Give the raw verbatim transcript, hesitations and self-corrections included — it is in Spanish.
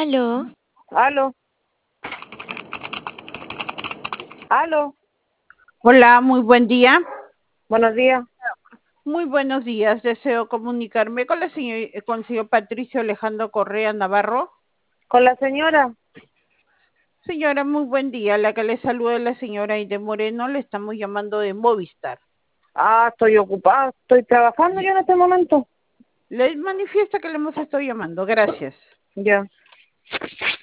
Aló. Aló, aló, Hola, muy buen día. buenos días. Muy buenos días. Deseo comunicarme con la señor, con el señor Patricio Alejandro Correa Navarro. ¿Con la señora? Señora, muy buen día. La que le saluda es la señora Aide Moreno. Le estamos llamando de Movistar. Ah, estoy ocupada, estoy trabajando yo en este momento. Les manifiesta que le hemos estado llamando. Gracias. Ya.